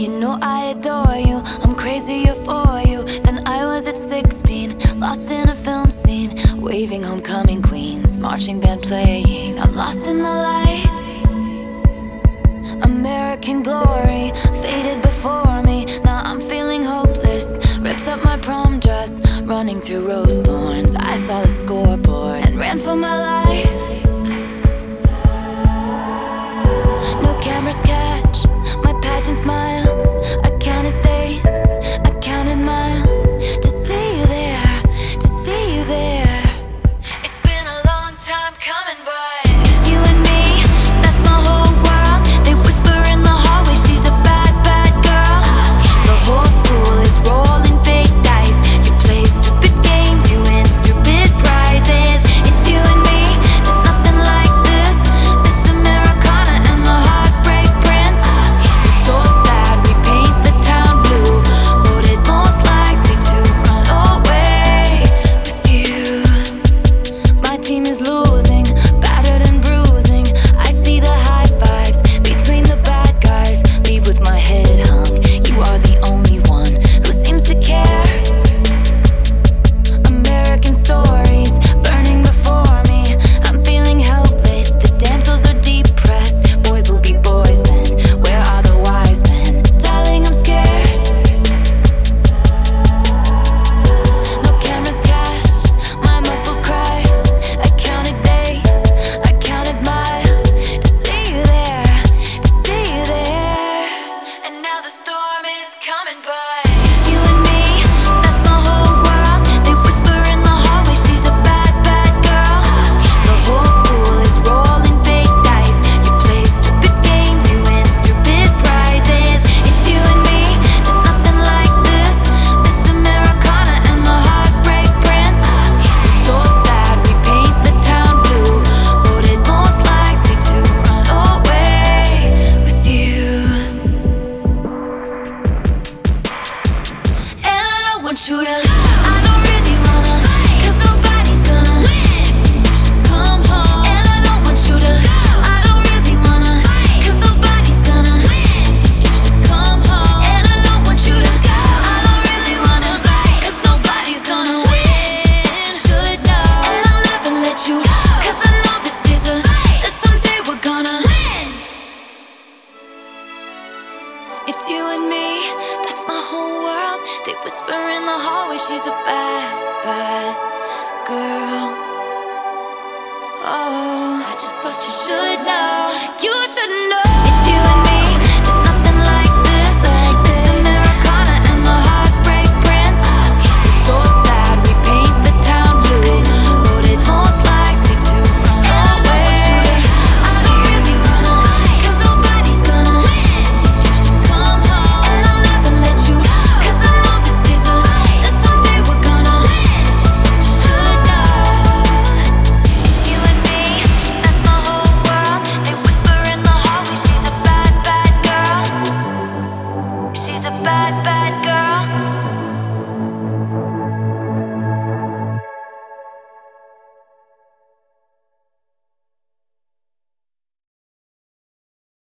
You know I adore you, I'm crazier for you than I was at 16. Lost in a film scene, waving homecoming queens, marching band playing. I'm lost in the lights. American glory faded before me. Now I'm feeling hopeless. Ripped up my prom dress, running through rose thorns. I saw the scoreboard and ran for my life. No cameras catch my pageant smile. I counted days, I counted miles to see you there, to see you there. It's been a long time coming, but it's you and me, that's my whole world. They whisper in the hallway, she's a bad, bad girl. The whole school is rolling fake dice. You play stupid games, you win stupid prizes. It's you and me, there's nothing like this. Miss Americana and the Heartbreak Prince. We're so sad, we paint the town blue. Voted most likely to run away with you. My team is losing, battered and bruising. I see the high fives between the bad guys. Leave with my head hung. You are the only one who seems to care. American stories burning before me. I'm feeling helpless. The damsels are depressed. Boys will be boys then. Where are the wise men? Darling, I'm scared. No cameras catch my muffled cries. I counted days, I counted miles to see you there, to see you there. And now the storm is coming, but it's you and me, that's my whole world. They whisper in the hallway, she's a bad, bad girl. The whole school is rolling fake dice. You play stupid games, you win stupid prizes. It's you and me, there's nothing like this. Miss Americana and the Heartbreak Prince. We're so sad, we paint the town blue. Voted most likely to run away with you. And I don't want you to, I don't really wanna, 'cause nobody's gonna win. You should come home. And I don't want you to, I don't really wanna, 'cause nobody's gonna win. You should come home. And I don't want you to go. I don't really wanna, 'cause nobody's gonna win. Just what you should know. And I'll never let you go, 'cause I know this is a fight that someday we're gonna win. It's you and me, that's my whole world. They whisper in the hallway, she's a bad, bad girl. Oh, I just thought you should know. You should know.